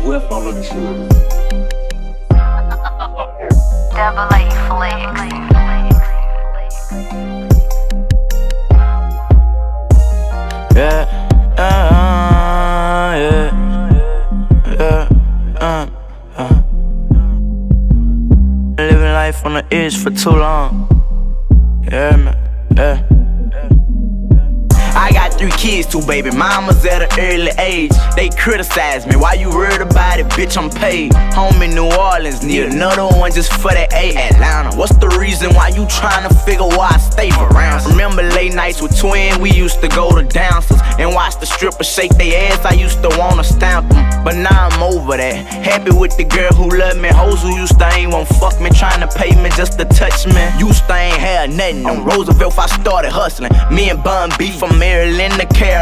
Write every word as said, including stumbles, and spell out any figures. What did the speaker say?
whiff on the truth. Double A Flex. Yeah, uh, yeah, yeah, uh, uh. Living life on the edge for too long. Yeah, man, yeah. I got three kids, two baby mamas at an early age. They criticize me, why you worried about it, bitch, I'm paid. Home in New Orleans, need another one just for that A. Atlanta, what's the reason why you tryna figure why I stay for rounds? Remember late nights with twin, we used to go to dancers and watch the strippers shake their ass, I used to wanna stamp them. But now I'm over that, happy with the girl who love me. Hoes who used to ain't won't fuck me, tryna pay me just to touch me. Used to ain't had nothing, on Roosevelt I started hustling. Me and Bun B from Maryland to Carolina.